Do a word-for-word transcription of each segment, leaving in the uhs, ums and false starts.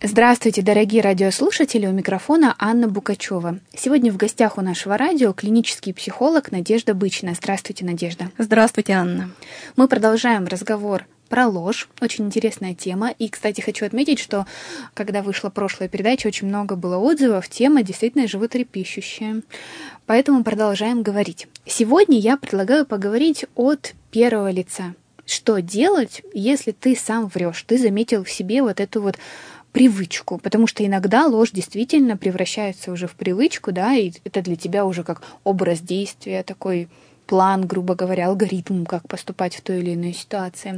Здравствуйте, дорогие радиослушатели, у микрофона Анна Букачева. Сегодня в гостях у нашего радио клинический психолог Надежда Бычина. Здравствуйте, Надежда. Здравствуйте, Анна. Мы продолжаем разговор про ложь. Очень интересная тема. И, кстати, хочу отметить, что когда вышла прошлая передача, очень много было отзывов. Тема действительно животрепещущая. Поэтому продолжаем говорить. Сегодня я предлагаю поговорить от первого лица. Что делать, если ты сам врешь? Ты заметил в себе вот эту вот привычку, потому что иногда ложь действительно превращается уже в привычку, да, и это для тебя уже как образ действия, такой план, грубо говоря, алгоритм, как поступать в той или иной ситуации.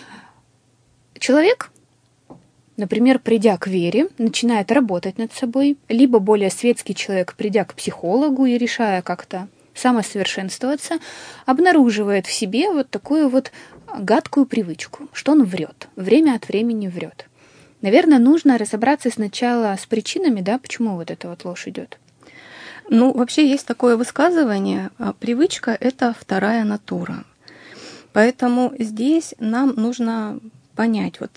Человек, например, придя к вере, начинает работать над собой, либо более светский человек, придя к психологу и решая как-то самосовершенствоваться, обнаруживает в себе вот такую вот гадкую привычку, что он врет, время от времени врет. Наверное, нужно разобраться сначала с причинами, да, почему вот эта вот ложь идет. Ну, вообще есть такое высказывание: привычка — это вторая натура. Поэтому здесь нам нужно понять, вот,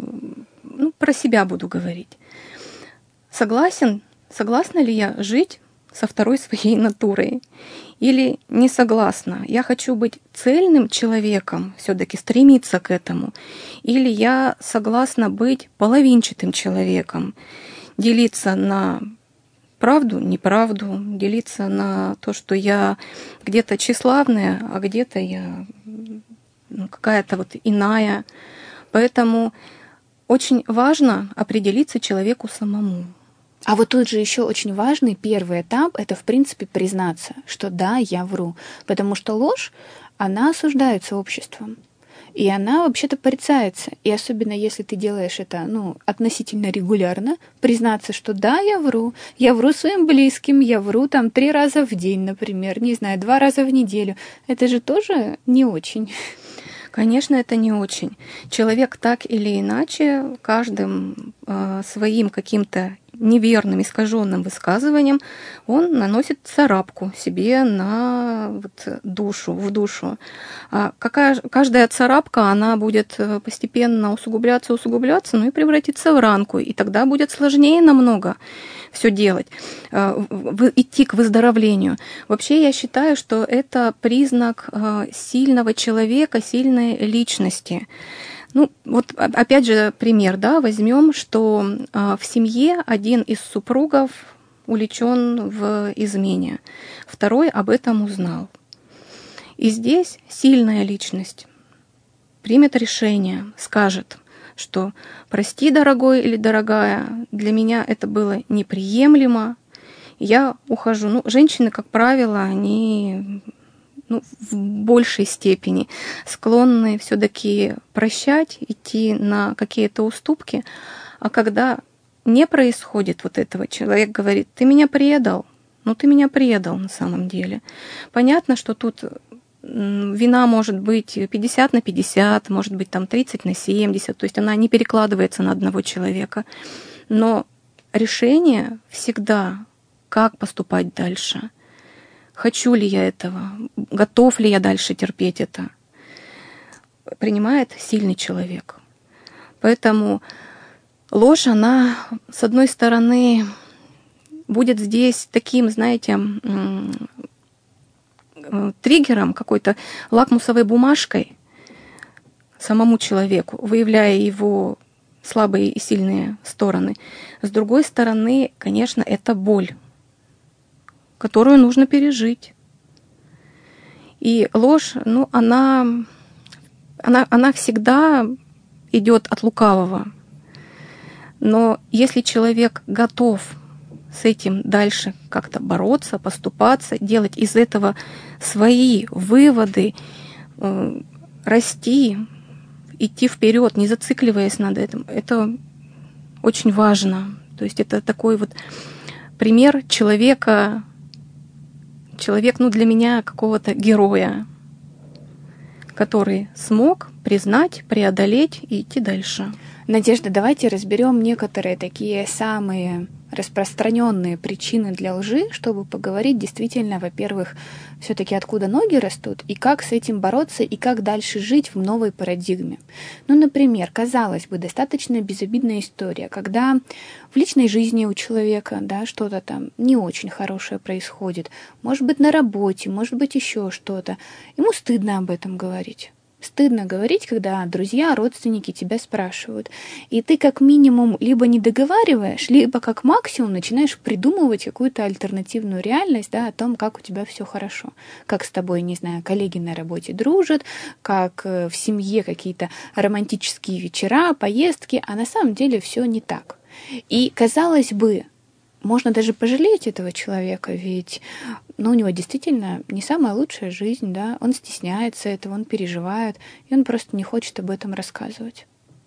ну, про себя буду говорить. Согласен, согласна ли я жить со второй своей натурой? Или не согласна? Я хочу быть цельным человеком, все-таки стремиться к этому. Или я согласна быть половинчатым человеком, делиться на правду, неправду, делиться на то, что я где-то тщеславная, а где-то я, ну, какая-то вот иная. Поэтому очень важно определиться человеку самому. А вот тут же еще очень важный первый этап — это, в принципе, признаться, что да, я вру. Потому что ложь, она осуждается обществом. И она вообще-то порицается. И особенно если ты делаешь это, ну, относительно регулярно, признаться, что да, я вру. Я вру своим близким, я вру там три раза в день, например, не знаю, два раза в неделю. Это же тоже не очень. Конечно, это не очень. Человек так или иначе каждым э, своим каким-то неверным, искаженным высказыванием он наносит царапку себе на вот душу, в душу. А какая, каждая царапка, она будет постепенно усугубляться, усугубляться, ну и превратиться в ранку. И тогда будет сложнее намного все делать, идти к выздоровлению. Вообще я считаю, что это признак сильного человека, сильной личности. Ну, вот опять же пример, да, возьмем, что в семье один из супругов увлечен в измене, второй об этом узнал. И здесь сильная личность примет решение, скажет, что прости, дорогой или дорогая, для меня это было неприемлемо, я ухожу. Ну, женщины, как правило, они, ну, в большей степени склонны все-таки прощать, идти на какие-то уступки. А когда не происходит вот этого, человек говорит: ты меня предал, ну ты меня предал на самом деле. Понятно, что тут вина может быть пятьдесят на пятьдесят, может быть там тридцать на семьдесят, то есть она не перекладывается на одного человека. Но решение всегда, как поступать дальше. Хочу ли я этого? Готов ли я дальше терпеть это? Принимает сильный человек. Поэтому ложь, она, с одной стороны, будет здесь таким, знаете, триггером, какой-то лакмусовой бумажкой самому человеку, выявляя его слабые и сильные стороны. С другой стороны, конечно, это боль, которую нужно пережить. И ложь, ну, она, она, она всегда идет от лукавого. Но если человек готов с этим дальше как-то бороться, поступаться, делать из этого свои выводы, э, расти, идти вперед, не зацикливаясь над этим, это очень важно. То есть это такой вот пример человека, человек, ну, для меня какого-то героя, который смог признать, преодолеть и идти дальше. Надежда, давайте разберем некоторые такие самые распространенные причины для лжи, чтобы поговорить действительно, во-первых, все-таки откуда ноги растут, и как с этим бороться, и как дальше жить в новой парадигме. Ну, например, казалось бы, достаточно безобидная история, когда в личной жизни у человека, да, что-то там не очень хорошее происходит, может быть, на работе, может быть, еще что-то, ему стыдно об этом говорить. Стыдно говорить, когда друзья, родственники тебя спрашивают. И ты как минимум либо не договариваешь, либо как максимум начинаешь придумывать какую-то альтернативную реальность, да, о том, как у тебя все хорошо. Как с тобой, не знаю, коллеги на работе дружат, как в семье какие-то романтические вечера, поездки, а на самом деле все не так. И, казалось бы, можно даже пожалеть этого человека, ведь ну, у него действительно не самая лучшая жизнь, да, он стесняется этого, он переживает, и он просто не хочет об этом рассказывать.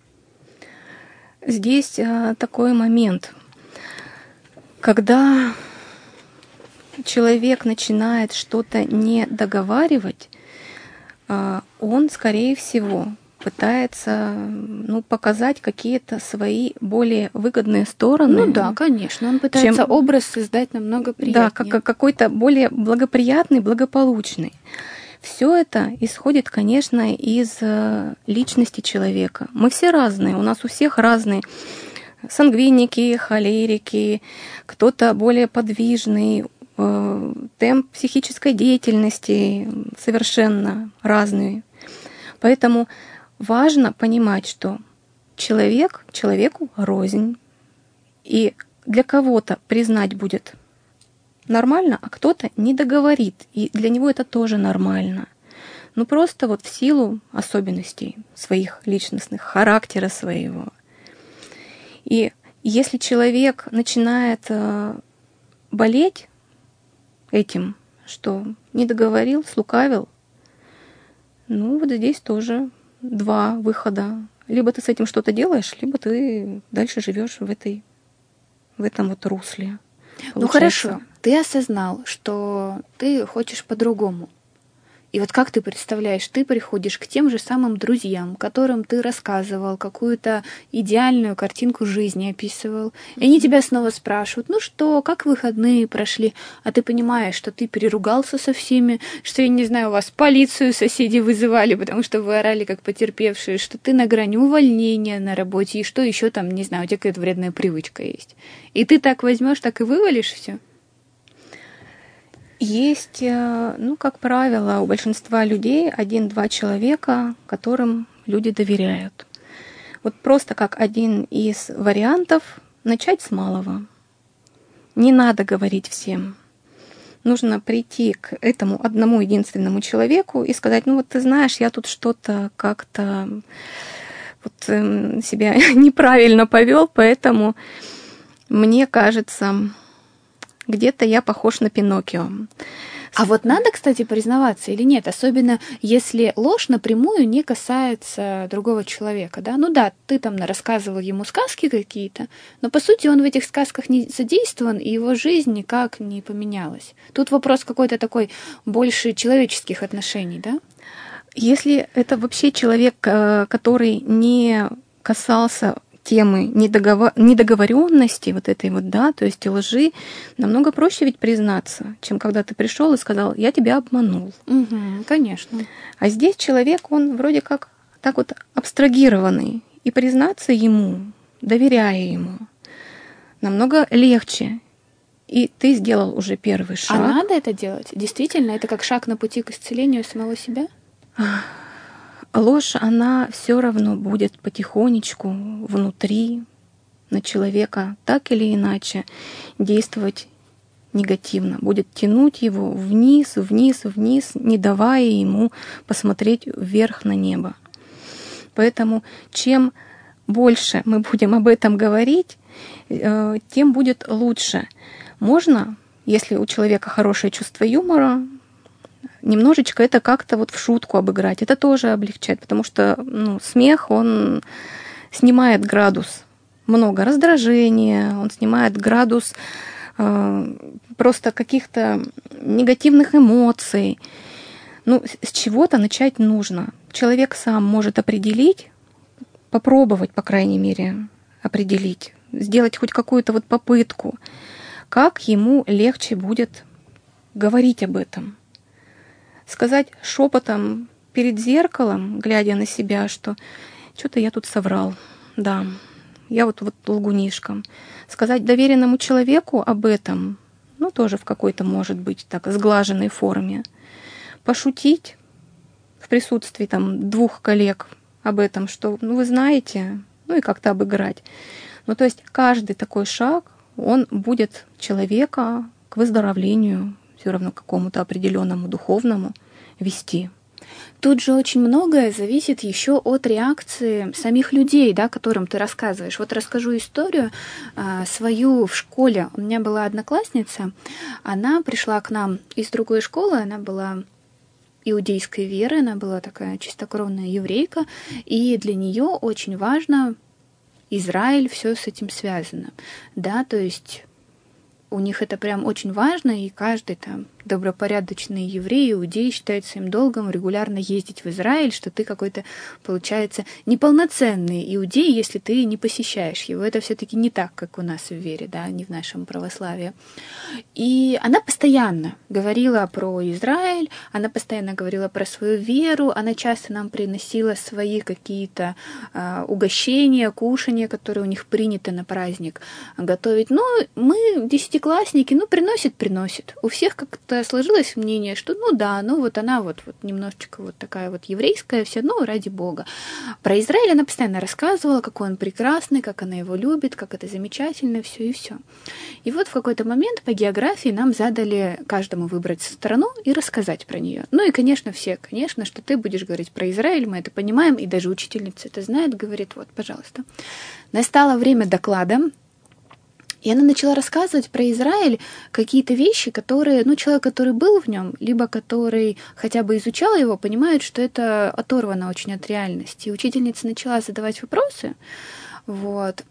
Здесь а, такой момент, когда человек начинает что-то не договаривать, а, он, скорее всего, пытается ну, показать какие-то свои более выгодные стороны. Ну да, конечно, он пытается чем, образ создать намного приятнее. Да, как, какой-то более благоприятный, благополучный. Все это исходит, конечно, из личности человека. Мы все разные, у нас у всех разные сангвиники, холерики, кто-то более подвижный, темп психической деятельности совершенно разный. Поэтому важно понимать, что человек человеку рознь. И для кого-то признать будет нормально, а кто-то не договорит. И для него это тоже нормально. Ну просто вот в силу особенностей своих личностных, характера своего. И если человек начинает болеть этим, что не договорил, слукавил, ну вот здесь тоже два выхода. Либо ты с этим что-то делаешь, либо ты дальше живешь в этой, в этом вот русле. Получается. Ну хорошо, ты осознал, что ты хочешь по-другому. И вот как ты представляешь, ты приходишь к тем же самым друзьям, которым ты рассказывал, какую-то идеальную картинку жизни описывал, и они тебя снова спрашивают, ну что, как выходные прошли? А ты понимаешь, что ты переругался со всеми, что, я не знаю, у вас полицию соседи вызывали, потому что вы орали как потерпевшие, что ты на грани увольнения на работе, и что еще там, не знаю, у тебя какая-то вредная привычка есть. И ты так возьмешь, так и вывалишь все. Есть, ну, как правило, у большинства людей один-два человека, которым люди доверяют. Вот просто как один из вариантов начать с малого. Не надо говорить всем. Нужно прийти к этому одному единственному человеку и сказать, ну вот ты знаешь, я тут что-то как-то вот себя неправильно повел, поэтому мне кажется, где-то я похож на Пиноккио. А вот надо, кстати, признаваться или нет, особенно если ложь напрямую не касается другого человека, да? Ну да, ты там рассказывал ему сказки какие-то, но по сути он в этих сказках не задействован, и его жизнь никак не поменялась. Тут вопрос какой-то такой больше человеческих отношений, да? Если это вообще человек, который не касался темы недоговоренности вот этой вот, да, то есть лжи, намного проще ведь признаться, чем когда ты пришел и сказал, я тебя обманул. Угу, конечно. А здесь человек, он вроде как так вот абстрагированный, и признаться ему, доверяя ему, намного легче. И ты сделал уже первый шаг. А надо это делать? Действительно, это как шаг на пути к исцелению самого себя? Ложь, она все равно будет потихонечку внутри на человека так или иначе действовать негативно, будет тянуть его вниз, вниз, вниз, не давая ему посмотреть вверх на небо. Поэтому чем больше мы будем об этом говорить, тем будет лучше. Можно, если у человека хорошее чувство юмора, немножечко это как-то вот в шутку обыграть. Это тоже облегчает, потому что ну, смех, он снимает градус. Много раздражения, он снимает градус э, просто каких-то негативных эмоций. Ну, с чего-то начать нужно. Человек сам может определить, попробовать, по крайней мере, определить, сделать хоть какую-то вот попытку, как ему легче будет говорить об этом. Сказать шепотом перед зеркалом, глядя на себя, что что-то я тут соврал, да, я вот, вот лгунишка. Сказать доверенному человеку об этом, ну, тоже в какой-то, может быть, так, сглаженной форме. Пошутить в присутствии там двух коллег об этом, что, ну, вы знаете, ну, и как-то обыграть. Ну, то есть каждый такой шаг, он будет человека к выздоровлению, все равно к какому-то определенному духовному вести. Тут же очень многое зависит еще от реакции самих людей, да, которым ты рассказываешь. Вот расскажу историю а, свою в школе. У меня была одноклассница, она пришла к нам из другой школы, она была иудейской веры, она была такая чистокровная еврейка, и для нее очень важно Израиль, все с этим связано, да, то есть у них это прям очень важно, и каждый там добропорядочный еврей, иудей считает своим долгом регулярно ездить в Израиль, что ты какой-то, получается, неполноценный иудей, если ты не посещаешь его. Это все-таки не так, как у нас в вере, да, не в нашем православии. И она постоянно говорила про Израиль, она постоянно говорила про свою веру, она часто нам приносила свои какие-то э, угощения, кушания, которые у них принято на праздник готовить. Ну, мы, десятиклассники, ну, приносит, приносит. У всех как-то сложилось мнение, что ну да, ну вот она вот, вот немножечко вот такая вот еврейская вся, ну ради Бога. Про Израиль она постоянно рассказывала, какой он прекрасный, как она его любит, как это замечательно, все и все. И вот в какой-то момент по географии нам задали каждому выбрать страну и рассказать про нее. Ну и, конечно, все, конечно, что ты будешь говорить про Израиль, мы это понимаем, и даже учительница это знает, говорит, вот, пожалуйста. Настало время доклада, и она начала рассказывать про Израиль какие-то вещи, которые, ну, человек, который был в нем, либо который хотя бы изучал его, понимает, что это оторвано очень от реальности. И учительница начала задавать вопросы, вот,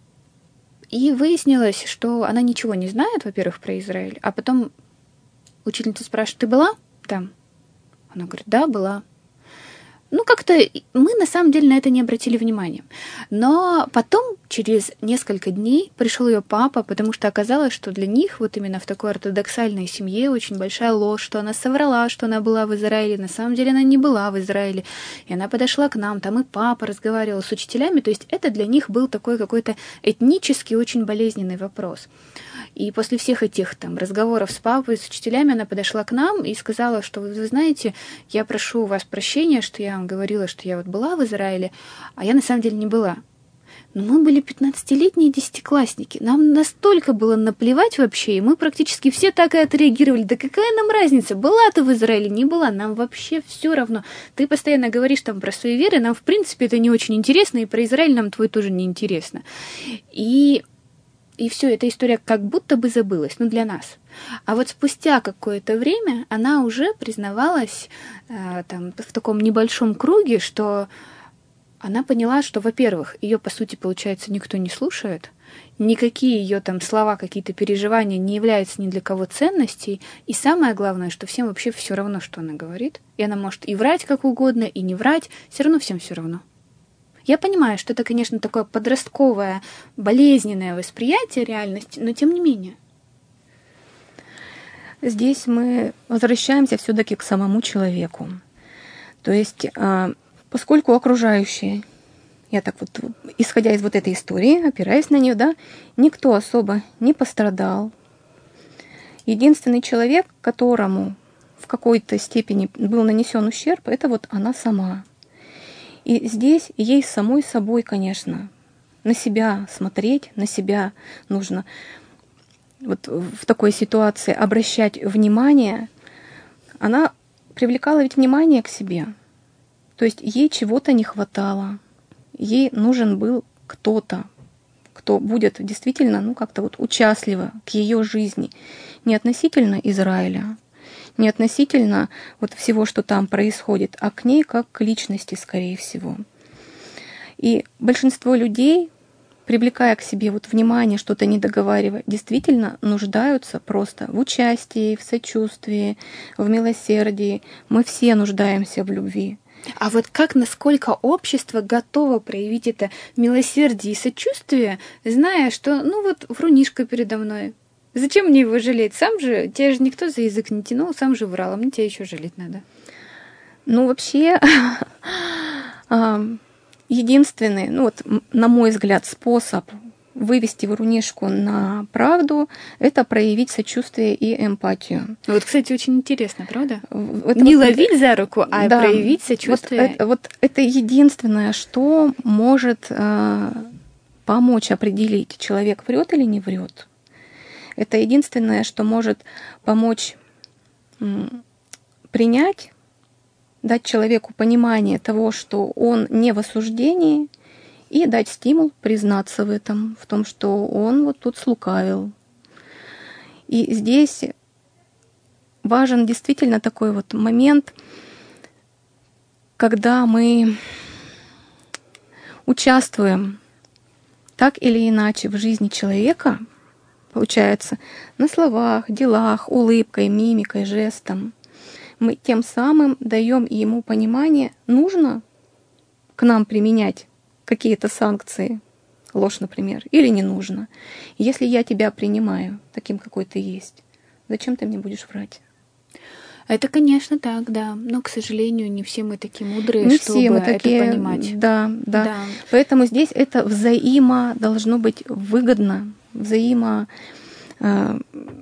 и выяснилось, что она ничего не знает, во-первых, про Израиль, а потом учительница спрашивает, ты была там? Она говорит, да, была. Ну, как-то мы на самом деле на это не обратили внимания. Но потом, через несколько дней, пришел ее папа, потому что оказалось, что для них вот именно в такой ортодоксальной семье очень большая ложь, что она соврала, что она была в Израиле. На самом деле она не была в Израиле. И она подошла к нам, там и папа разговаривал с учителями. То есть это для них был такой какой-то этнический, очень болезненный вопрос. И после всех этих там разговоров с папой, с учителями, она подошла к нам и сказала, что вы знаете, я прошу у вас прощения, что я вам говорила, что я вот была в Израиле, а я на самом деле не была. Но мы были пятнадцатилетние десятиклассники. Нам настолько было наплевать вообще, и мы практически все так и отреагировали. Да какая нам разница, была ты в Израиле, не была, нам вообще все равно. Ты постоянно говоришь там про свои веры, нам в принципе это не очень интересно, и про Израиль нам твой тоже не интересно. И... И все, эта история как будто бы забылась, ну, для нас. А вот спустя какое-то время она уже признавалась э, там, в таком небольшом круге, что она поняла, что, во-первых, ее, по сути, получается, никто не слушает, никакие ее там слова, какие-то переживания не являются ни для кого ценностей, и самое главное, что всем вообще все равно, что она говорит, и она может и врать как угодно, и не врать, все равно всем все равно. Я понимаю, что это, конечно, такое подростковое, болезненное восприятие реальности, но тем не менее. Здесь мы возвращаемся все-таки к самому человеку. То есть, поскольку окружающие, я так вот, исходя из вот этой истории, опираясь на нее, да, никто особо не пострадал. Единственный человек, которому в какой-то степени был нанесен ущерб, это вот она сама. И здесь ей самой собой, конечно, на себя смотреть, на себя нужно вот в такой ситуации обращать внимание. Она привлекала ведь внимание к себе. То есть ей чего-то не хватало. Ей нужен был кто-то, кто будет действительно, ну, как-то вот участливо к ее жизни. Не относительно Израиля, не относительно вот всего, что там происходит, а к ней как к личности, скорее всего. И большинство людей, привлекая к себе вот внимание, что-то не договаривая, действительно нуждаются просто в участии, в сочувствии, в милосердии. Мы все нуждаемся в любви. А вот как, насколько общество готово проявить это милосердие и сочувствие, зная, что, ну вот, врунишка передо мной. Зачем мне его жалеть? Сам же, тебя же никто за язык не тянул, сам же врал, а мне тебя еще жалеть надо. Ну, вообще, единственный, ну вот, на мой взгляд, способ вывести врунишку на правду — это проявить сочувствие и эмпатию. Вот, кстати, очень интересно, правда? Вот, не вот, ловить за руку, а да, проявить сочувствие. Вот это, вот это единственное, что может э, помочь определить, человек врет или не врет. Это единственное, что может помочь м, принять, дать человеку понимание того, что он не в осуждении, и дать стимул признаться в этом, в том, что он вот тут слукавил. И здесь важен действительно такой вот момент, когда мы участвуем так или иначе в жизни человека, получается, на словах, делах, улыбкой, мимикой, жестом, мы тем самым даем ему понимание, нужно к нам применять какие-то санкции, ложь, например, или не нужно. Если я тебя принимаю таким, какой ты есть, зачем ты мне будешь врать? Это, конечно, так, да. Но, к сожалению, не все мы такие мудрые, не чтобы все мы это такие, понимать. Да, да, да. Поэтому здесь это взаимо должно быть выгодно, взаимо... Э,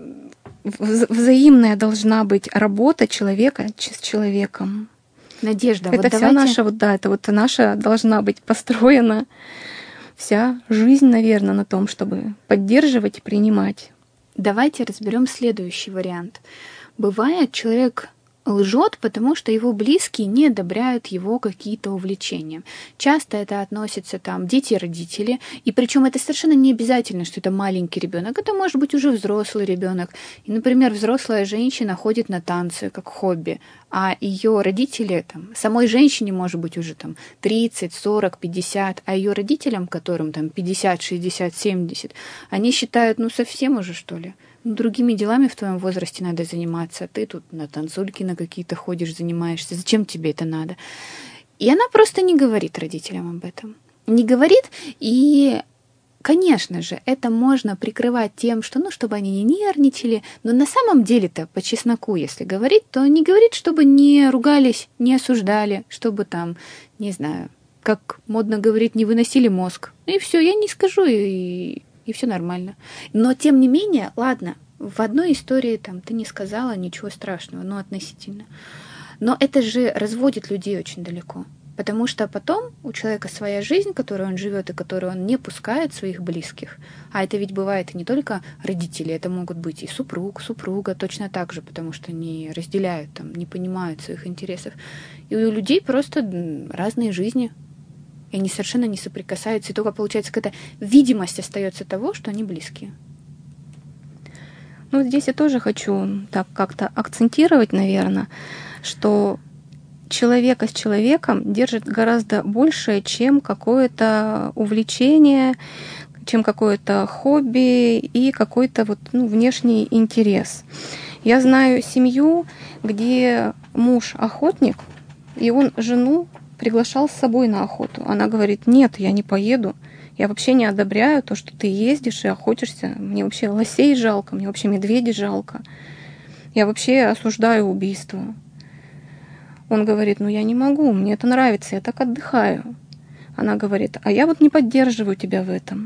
взаимная должна быть работа человека с человеком. Надежда, это вот вся давайте... наша, вот да, это вот наша должна быть построена вся жизнь, наверное, на том, чтобы поддерживать и принимать. Давайте разберем следующий вариант. Бывает, человек лжет, потому что его близкие не одобряют его какие-то увлечения. Часто это относится там дети и родители, и причем это совершенно не обязательно, что это маленький ребенок, это может быть уже взрослый ребенок. И, например, взрослая женщина ходит на танцы как хобби, а ее родители, там, самой женщине может быть уже там тридцать, сорок, пятьдесят, а ее родителям, которым там пятьдесят, шестьдесят, семьдесят, они считают, ну совсем уже что ли? Ну, другими делами в твоем возрасте надо заниматься. Ты тут на танцульки на какие-то ходишь, занимаешься. Зачем тебе это надо? И она просто не говорит родителям об этом. Не говорит, и, конечно же, это можно прикрывать тем, что, ну, чтобы они не нервничали, но на самом деле-то, по чесноку, если говорить, то не говорит, чтобы не ругались, не осуждали, чтобы там, не знаю, как модно говорить, не выносили мозг. И все, я не скажу, и... и все нормально. Но, тем не менее, ладно, в одной истории там ты не сказала ничего страшного, ну, относительно. Но это же разводит людей очень далеко. Потому что потом у человека своя жизнь, которую он живет и которую он не пускает своих близких. А это ведь бывает и не только родители, это могут быть и супруг, супруга точно так же, потому что не разделяют, там, не понимают своих интересов. И у людей просто разные жизни. И они совершенно не соприкасаются. И только получается какая-то видимость остается того, что они близкие. Ну, здесь я тоже хочу так как-то акцентировать, наверное, что человека с человеком держит гораздо больше, чем какое-то увлечение, чем какое-то хобби и какой-то вот, ну, внешний интерес. Я знаю семью, где муж охотник, и он жену приглашал с собой на охоту. Она говорит: нет, я не поеду. Я вообще не одобряю то, что ты ездишь и охотишься. Мне вообще лосей жалко, мне вообще медведей жалко. Я вообще осуждаю убийство. Он говорит: ну я не могу, мне это нравится, я так отдыхаю. Она говорит: а я вот не поддерживаю тебя в этом.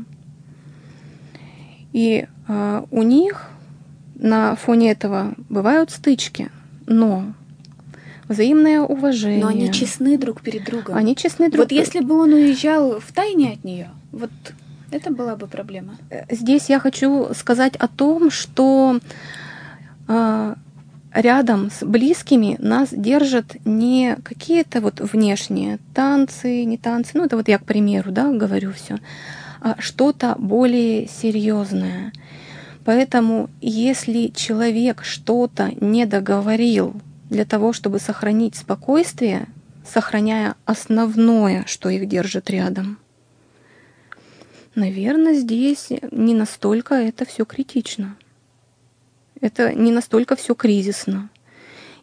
И э, у них на фоне этого бывают стычки, но взаимное уважение. Но они честны друг перед другом. Они честны друг Вот если бы он уезжал в тайне от нее, вот это была бы проблема. Здесь я хочу сказать о том, что э, рядом с близкими нас держат не какие-то вот внешние танцы, не танцы, ну это вот я, к примеру, да, говорю все, а что-то более серьезное. Поэтому если человек что-то не договорил для того, чтобы сохранить спокойствие, сохраняя основное, что их держит рядом, наверное, здесь не настолько это все критично. Это не настолько все кризисно.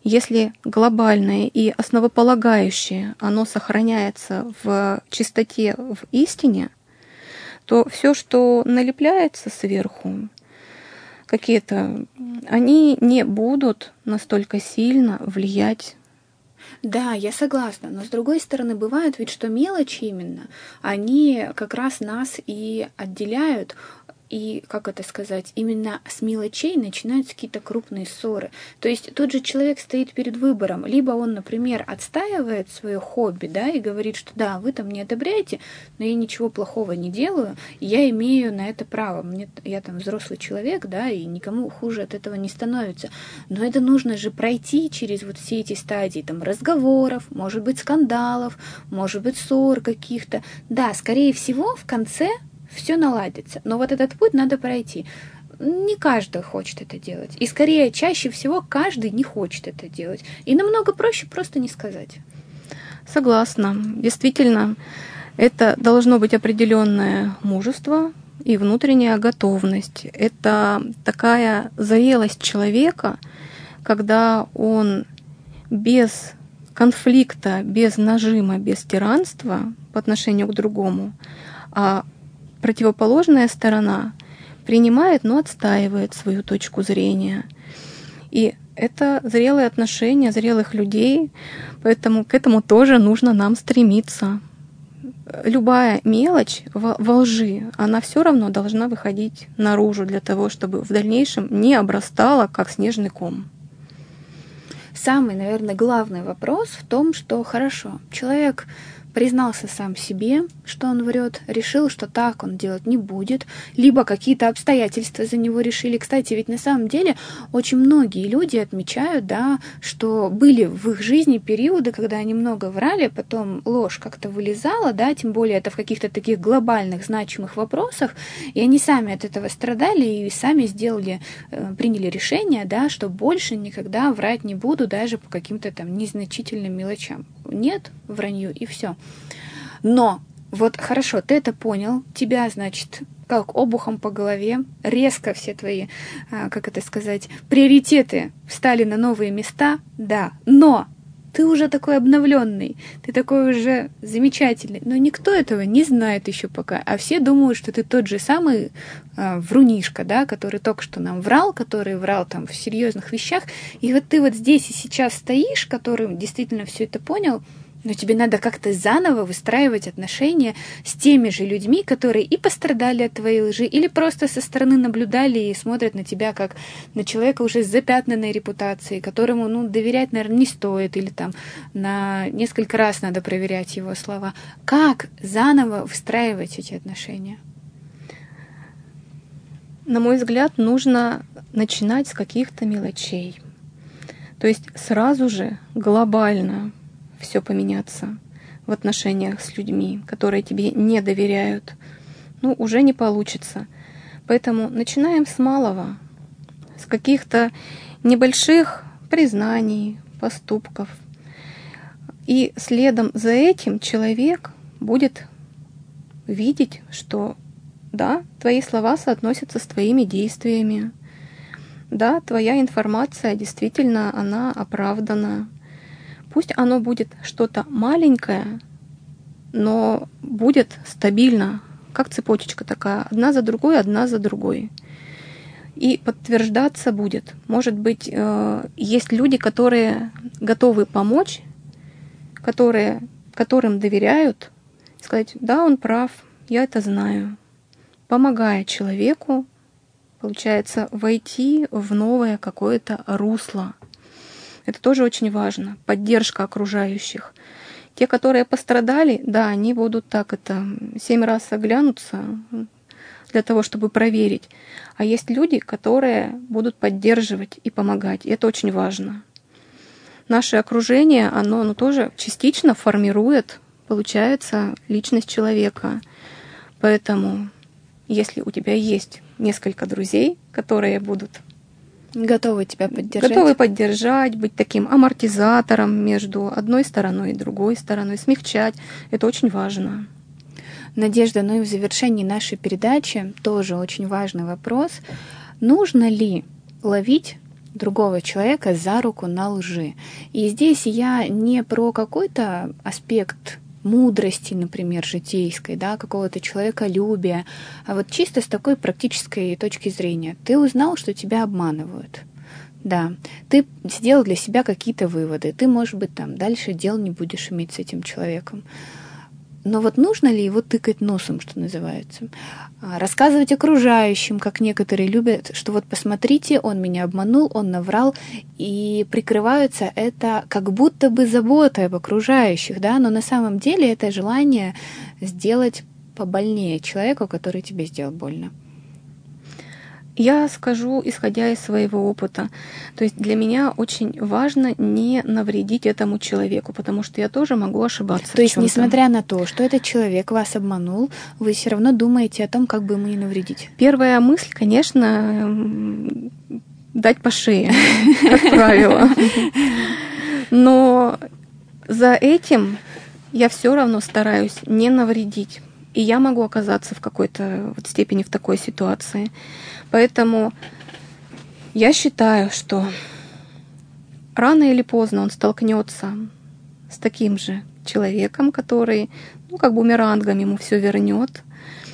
Если глобальное и основополагающее, оно сохраняется в чистоте, в истине, то все, что налепляется сверху, какие-то, они не будут настолько сильно влиять. Да, я согласна, но с другой стороны, бывает ведь, что мелочи именно, они как раз нас и отделяют. И, как это сказать, именно с мелочей начинаются какие-то крупные ссоры. То есть тот же человек стоит перед выбором. Либо он, например, отстаивает свое хобби, да, и говорит, что да, вы там не одобряете, но я ничего плохого не делаю, и я имею на это право. Мне, я там взрослый человек, да, и никому хуже от этого не становится. Но это нужно же пройти через вот все эти стадии там разговоров, может быть, скандалов, может быть, ссор каких-то. Да, скорее всего, в конце все наладится. Но вот этот путь надо пройти. Не каждый хочет это делать. И скорее, чаще всего, каждый не хочет это делать. И намного проще просто не сказать. Согласна. Действительно, это должно быть определенное мужество и внутренняя готовность. Это такая зрелость человека, когда он без конфликта, без нажима, без тиранства по отношению к другому, а противоположная сторона принимает, но отстаивает свою точку зрения. И это зрелые отношения зрелых людей, поэтому к этому тоже нужно нам стремиться. Любая мелочь во лжи, она все равно должна выходить наружу для того, чтобы в дальнейшем не обрастала, как снежный ком. Самый, наверное, главный вопрос в том, что хорошо, человек признался сам себе, что он врет, решил, что так он делать не будет, либо какие-то обстоятельства за него решили. Кстати, ведь на самом деле очень многие люди отмечают, да, что были в их жизни периоды, когда они много врали, потом ложь как-то вылезала, да, тем более это в каких-то таких глобальных, значимых вопросах, и они сами от этого страдали и сами сделали, приняли решение, да, что больше никогда врать не буду, даже по каким-то там незначительным мелочам. Нет вранью, и все. Но вот хорошо, ты это понял, тебя, значит, как обухом по голове, резко все твои, как это сказать, приоритеты встали на новые места, да, но ты уже такой обновленный, ты такой уже замечательный, но никто этого не знает еще пока, а все думают, что ты тот же самый э, врунишка, да, который только что нам врал, который врал там в серьезных вещах, и вот ты вот здесь и сейчас стоишь, который действительно все это понял, но тебе надо как-то заново выстраивать отношения с теми же людьми, которые и пострадали от твоей лжи, или просто со стороны наблюдали и смотрят на тебя как на человека уже с запятнанной репутацией, которому, ну, доверять, наверное, не стоит, или там на несколько раз надо проверять его слова. Как заново выстраивать эти отношения? На мой взгляд, нужно начинать с каких-то мелочей. То есть сразу же глобально все поменяться в отношениях с людьми, которые тебе не доверяют, ну, уже не получится. Поэтому начинаем с малого, с каких-то небольших признаний, поступков. И следом за этим человек будет видеть, что да, твои слова соотносятся с твоими действиями. Да, твоя информация действительно, она оправдана. Пусть оно будет что-то маленькое, но будет стабильно, как цепочечка такая, одна за другой, одна за другой. И подтверждаться будет. Может быть, есть люди, которые готовы помочь, которые, которым доверяют, сказать, да, он прав, я это знаю. Помогая человеку, получается, войти в новое какое-то русло. Это тоже очень важно. Поддержка окружающих. Те, которые пострадали, да, они будут так это семь раз оглянуться для того, чтобы проверить. А есть люди, которые будут поддерживать и помогать. И это очень важно. Наше окружение, оно, оно тоже частично формирует, получается, личность человека. Поэтому, если у тебя есть несколько друзей, которые будут Готовы тебя поддержать. Готовы поддержать, быть таким амортизатором между одной стороной и другой стороной, смягчать. Это очень важно. Надежда, ну и в завершении нашей передачи тоже очень важный вопрос. Нужно ли ловить другого человека за руку на лжи. И здесь я не про какой-то аспект мудрости, например, житейской, да, какого-то человеколюбия, а вот чисто с такой практической точки зрения. Ты узнал, что тебя обманывают. Да, ты сделал для себя какие-то выводы. Ты, может быть, там дальше дел не будешь иметь с этим человеком. Но вот нужно ли его тыкать носом, что называется? Рассказывать окружающим, как некоторые любят, что вот посмотрите, он меня обманул, он наврал, и прикрываются это как будто бы заботой об окружающих, да, но на самом деле это желание сделать побольнее человеку, который тебе сделал больно. Я скажу, исходя из своего опыта. То есть для меня очень важно не навредить этому человеку, потому что я тоже могу ошибаться. То есть, несмотря на то, что этот человек вас обманул, вы все равно думаете о том, как бы ему не навредить? Первая мысль, конечно, дать по шее, как правило. Но за этим я все равно стараюсь не навредить. И я могу оказаться в какой-то вот степени в такой ситуации. Поэтому я считаю, что рано или поздно он столкнется с таким же человеком, который, ну, как бумерангом ему все вернет.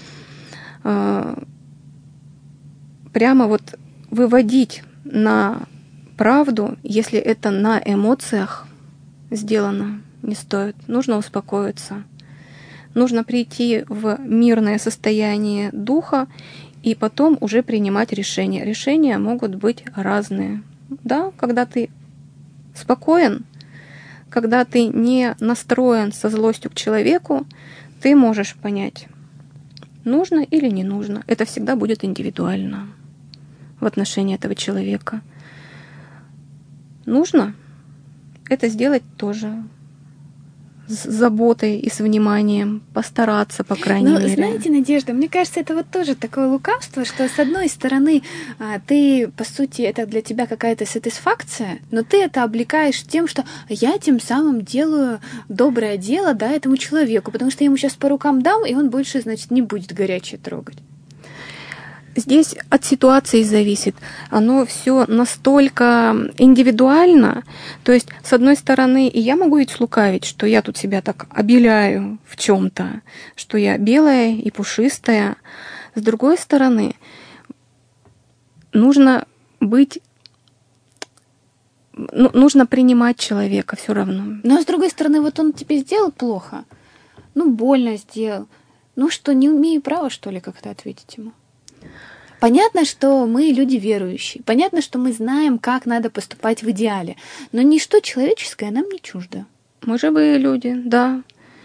Прямо вот выводить на правду, если это на эмоциях сделано, не стоит. Нужно успокоиться. Нужно прийти в мирное состояние духа и потом уже принимать решения. Решения могут быть разные. Да, когда ты спокоен, когда ты не настроен со злостью к человеку, ты можешь понять, нужно или не нужно. Это всегда будет индивидуально в отношении этого человека. Нужно это сделать тоже с заботой и с вниманием, постараться, по крайней Но, мере. знаете, Надежда, мне кажется, это вот тоже такое лукавство, что с одной стороны ты, по сути, это для тебя какая-то сатисфакция, но ты это облекаешь тем, что я тем самым делаю доброе дело, да, этому человеку, потому что я ему сейчас по рукам дам, и он больше, значит, не будет горячее трогать. Здесь от ситуации зависит. Оно все настолько индивидуально. То есть, с одной стороны, и я могу ведь слукавить, что я тут себя так обеляю в чем-то, что я белая и пушистая. С другой стороны, нужно быть, ну, нужно принимать человека все равно. Но с другой стороны, вот он тебе сделал плохо, ну, больно сделал. Ну что, не имею права, что ли, как-то ответить ему? Понятно, что мы люди верующие, понятно, что мы знаем, как надо поступать в идеале, но ничто человеческое нам не чуждо. Мы живые люди, да.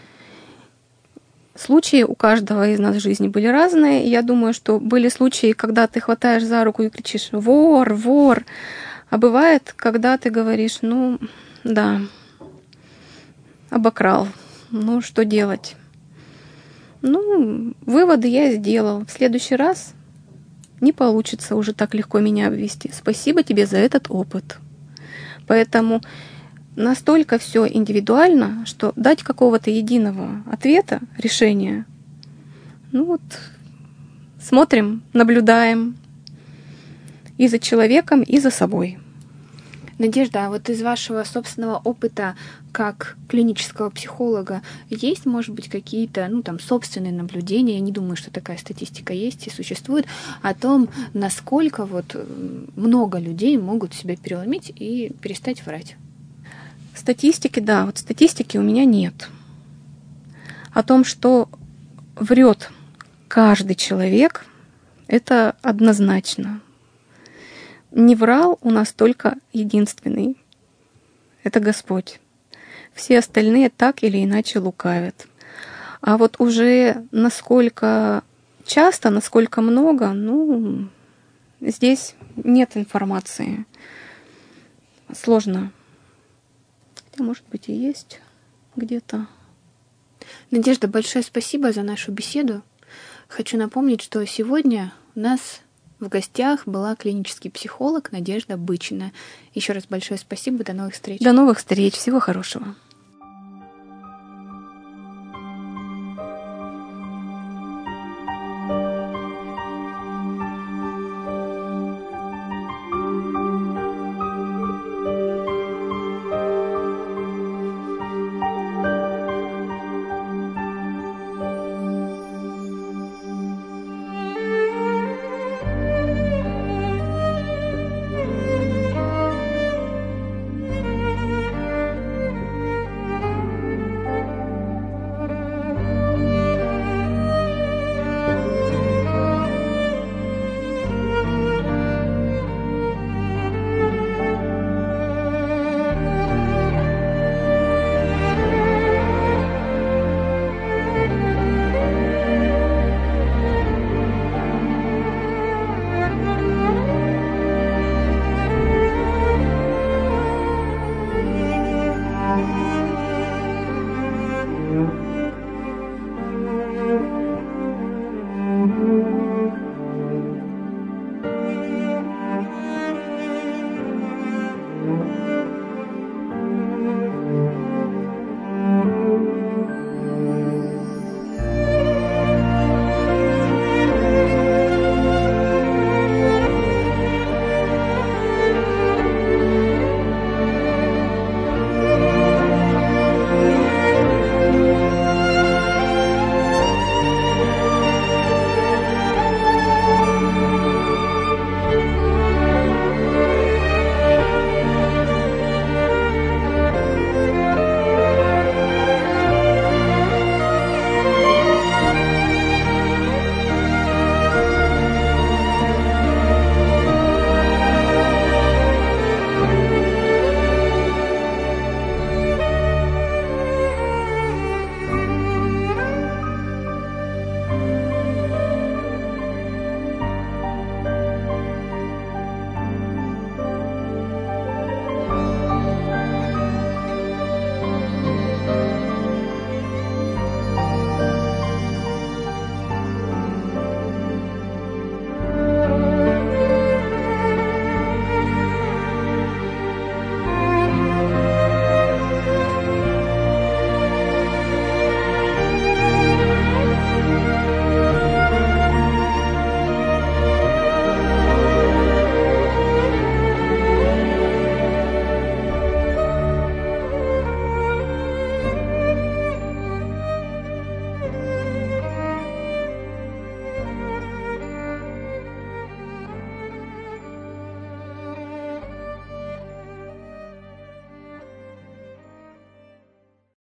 Случаи у каждого из нас в жизни были разные. Я думаю, что были случаи, когда ты хватаешь за руку и кричишь «вор, вор», а бывает, когда ты говоришь «ну, да, обокрал, ну, что делать?» Ну, выводы я сделал. В следующий раз не получится уже так легко меня обвести. Спасибо тебе за этот опыт. Поэтому настолько все индивидуально, что дать какого-то единого ответа, решения, ну вот, смотрим, наблюдаем и за человеком, и за собой. Надежда, а вот из вашего собственного опыта как клинического психолога есть, может быть, какие-то, ну, там, собственные наблюдения, я не думаю, что такая статистика есть и существует, о том, насколько вот много людей могут себя переломить и перестать врать? Статистики, да, вот статистики у меня нет. О том, что врет каждый человек, это однозначно. Не врал у нас только единственный. Это Господь. Все остальные так или иначе лукавят. А вот уже насколько часто, насколько много, ну, здесь нет информации. Сложно. Хотя, может быть, и есть где-то. Надежда, большое спасибо за нашу беседу. Хочу напомнить, что сегодня у нас в гостях была клинический психолог Надежда Бычина. Еще раз большое спасибо. До новых встреч. До новых встреч. Всего хорошего.